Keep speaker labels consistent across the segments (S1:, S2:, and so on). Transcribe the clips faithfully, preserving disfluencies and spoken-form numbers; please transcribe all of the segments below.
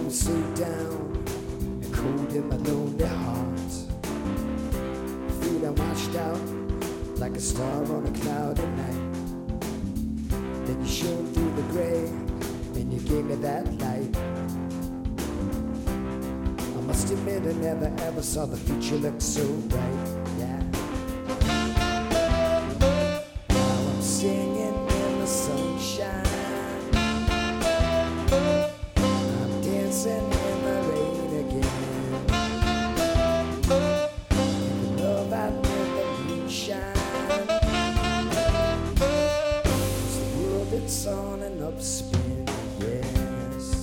S1: was so down and cold in my lonely heart. Feeling washed out like a star on a cloudy night. Then you shone through the gray and you gave me that light. I must admit I never ever saw the future look so bright. Yeah. Now I'm singing in the sunshine. I'm dancing in the rain again. Making love out in the moonshine. It's the world that's on an upspin, yes.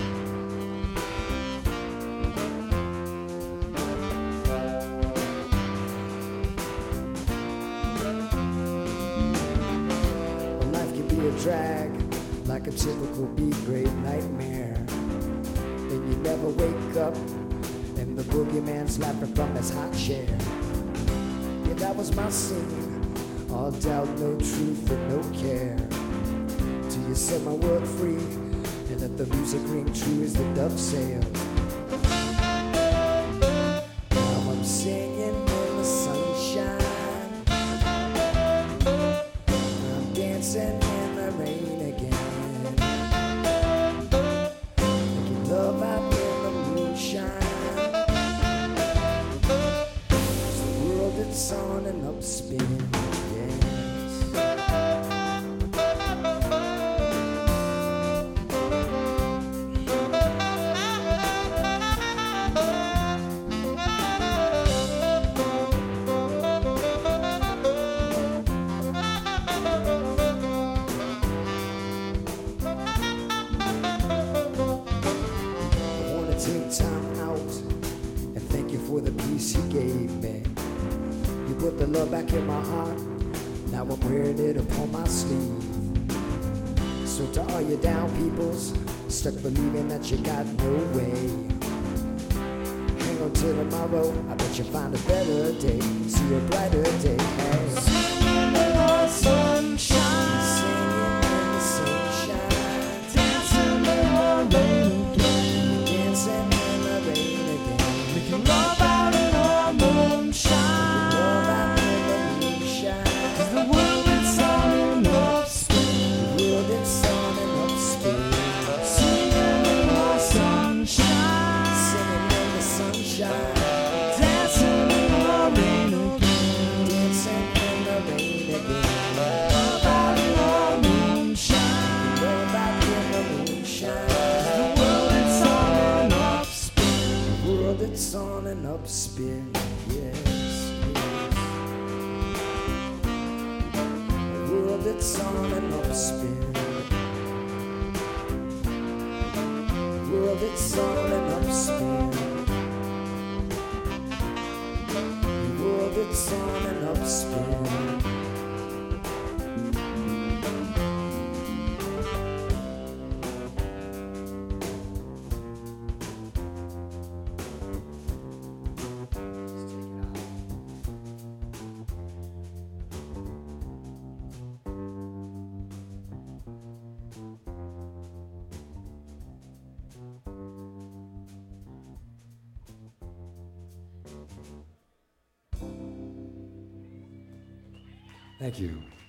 S1: A drag like a typical B-grade nightmare. Then you never wake up and the boogeyman's laughing from his hot chair. Yeah, that was my scene. All doubt, no truth, and no care. Till you set my world free and let the music ring true as the dove sails. Now I'm singing in the sunshine. I'm dancing in the rain again. Making love out in the moonshine. It's the world that's on an upspin, yes. Take time out and thank you for the peace you gave me. You put the love back in my heart, now I'm wearing it upon my sleeve. So to all you down peoples, stuck believing that you got no way, hang on till tomorrow, I bet you'll find a better day, see a brighter day. Hey. Singing in the sunshine, singing in the sunshine, dancing in the rain. Dancing in the rain again. Making love out in the moonshine. Love out in the moonshine. 'Cause the world is on an upspin. The world is on an upspin. Singing in the sunshine. Singing in the sunshine. Dancing in the rain again. Dancing in the rain again. Love out in the moonshine. Love out in the moonshine. It's on an upspin, yes, yes. The world that's on an upspin. The world that's on an upspin. The world that's on an upspin. Thank you.